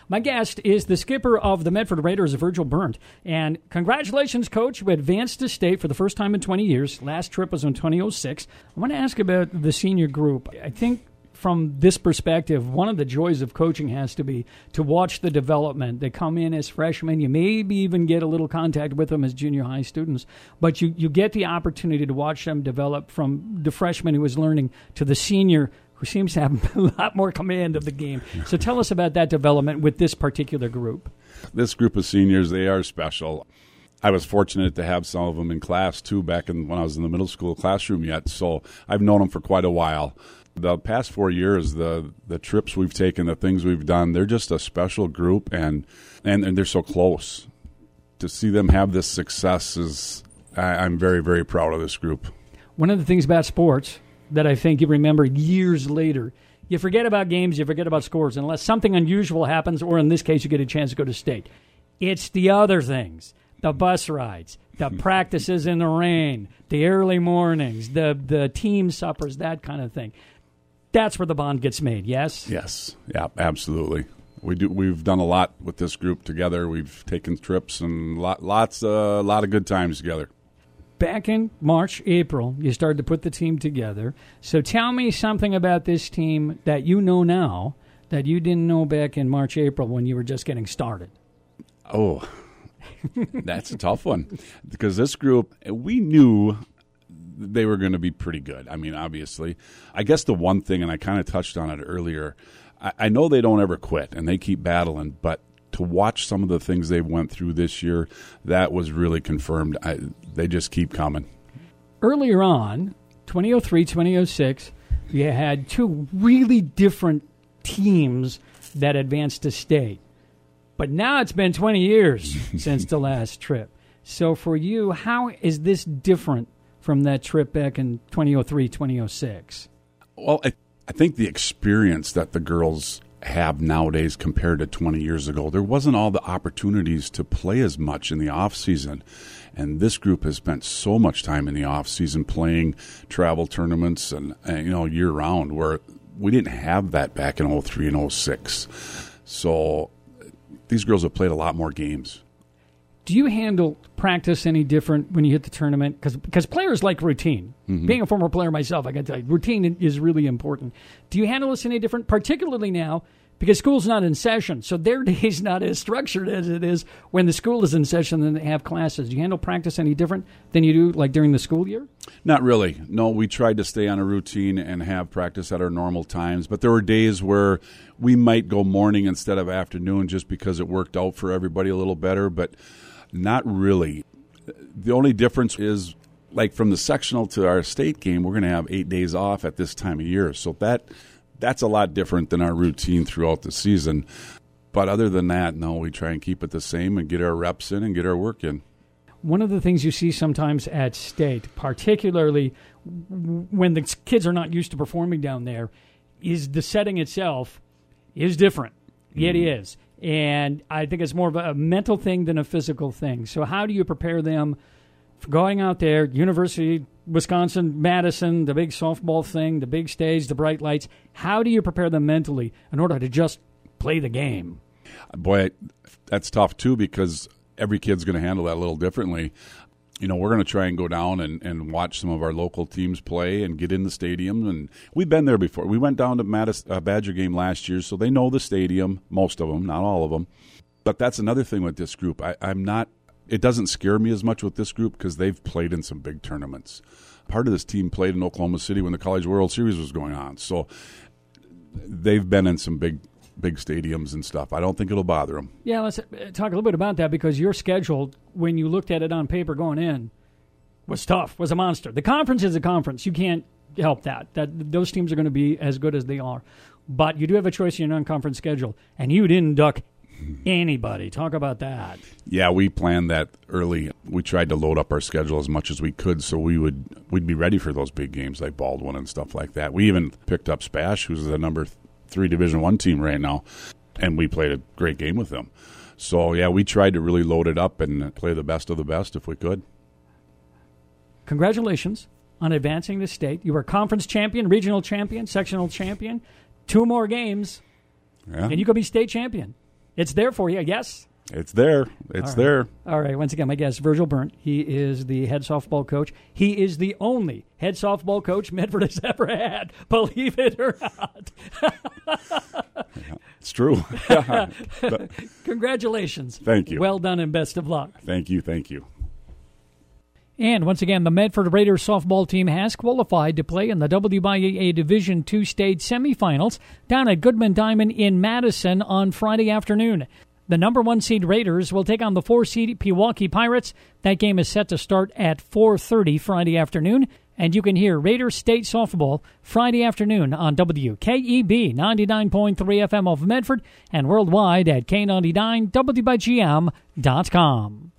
My guest is the skipper of the Medford Raiders, Virgil Berndt. And congratulations, Coach. You advanced to state for the first time in 20 years. Last trip was in 2006. I want to ask about the senior group. I think from this perspective, one of the joys of coaching has to be to watch the development. They come in as freshmen. You maybe even get a little contact with them as junior high students, but you get the opportunity to watch them develop from the freshman who is learning to the senior who seems to have a lot more command of the game. So tell us about that development with this particular group. This group of seniors, they are special. I was fortunate to have some of them in class, too, back when I was in the middle school classroom yet, so I've known them for quite a while. The past 4 years, the trips we've taken, the things we've done, they're just a special group, and they're so close. To see them have this success I'm very, very proud of this group. One of the things about sports that I think you remember years later, you forget about games, you forget about scores, unless something unusual happens, or in this case, you get a chance to go to state. It's the other things, the bus rides, the practices in the rain, the early mornings, the team suppers, that kind of thing. That's where the bond gets made, yes? Yes, yeah, absolutely. We've done a lot with this group together. We've taken trips and a lot of good times together. Back in March, April, you started to put the team together. So tell me something about this team that you know now that you didn't know back in March, April when you were just getting started. Oh, that's a tough one. Because this group, we knew they were going to be pretty good. I mean, obviously. I guess the one thing, and I kind of touched on it earlier, I know they don't ever quit, and they keep battling, but to watch some of the things they went through this year, that was really confirmed. They just keep coming. Earlier on, 2003, 2006, you had two really different teams that advanced to state. But now it's been 20 years since the last trip. So for you, how is this different from that trip back in 2003, 2006? Well, I think the experience that the girls have nowadays compared to 20 years ago, there wasn't all the opportunities to play as much in the off season. And this group has spent so much time in the off season playing travel tournaments and year round, where we didn't have that back in 03 and 06. So these girls have played a lot more games. Do you handle practice any different when you hit the tournament? Because players like routine. Mm-hmm. Being a former player myself, I got to tell you, routine is really important. Do you handle this any different, particularly now, because school's not in session, so their day's not as structured as it is when the school is in session and they have classes. Do you handle practice any different than you do like during the school year? Not really. No, we tried to stay on a routine and have practice at our normal times, but there were days where we might go morning instead of afternoon just because it worked out for everybody a little better, but not really. The only difference is, like from the sectional to our state game, we're going to have 8 days off at this time of year. So that's a lot different than our routine throughout the season. But other than that, no, we try and keep it the same and get our reps in and get our work in. One of the things you see sometimes at state, particularly when the kids are not used to performing down there, is the setting itself is different. It is. And I think it's more of a mental thing than a physical thing. So how do you prepare them for going out there, University, Wisconsin, Madison, the big softball thing, the big stage, the bright lights? How do you prepare them mentally in order to just play the game? Boy, that's tough, too, because every kid's going to handle that a little differently. We're going to try and go down and watch some of our local teams play and get in the stadium. And we've been there before. We went down to Badger game last year, so they know the stadium, most of them, not all of them. But that's another thing with this group. It doesn't scare me as much with this group because they've played in some big tournaments. Part of this team played in Oklahoma City when the College World Series was going on. So they've been in some big stadiums and stuff. I don't think it'll bother them. Yeah, let's talk a little bit about that, because your schedule, when you looked at it on paper going in, was tough, was a monster. The conference is a conference. You can't help that. Those teams are going to be as good as they are. But you do have a choice in your non-conference schedule, and you didn't duck anybody. Talk about that. Yeah, we planned that early. We tried to load up our schedule as much as we could so we'd be ready for those big games like Baldwin and stuff like that. We even picked up Spash, who's the number 3 Division I team right now, and we played a great game with them. So, yeah, we tried to really load it up and play the best of the best if we could. Congratulations on advancing to state. You were conference champion, regional champion, sectional champion. 2 more games, and you could be state champion. It's there for you, yes? It's there. It's there. All right. Once again, my guest, Virgil Berndt. He is the head softball coach. He is the only head softball coach Medford has ever had, believe it or not. It's true. Congratulations. Thank you. Well done and best of luck. Thank you. Thank you. And once again, the Medford Raiders softball team has qualified to play in the WYAA Division II state semifinals down at Goodman Diamond in Madison on Friday afternoon. The number 1 seed Raiders will take on the 4 seed Pewaukee Pirates. That game is set to start at 4:30 Friday afternoon. And you can hear Raiders State Softball Friday afternoon on WKEB 99.3 FM of Medford and worldwide at K99WBGM.com.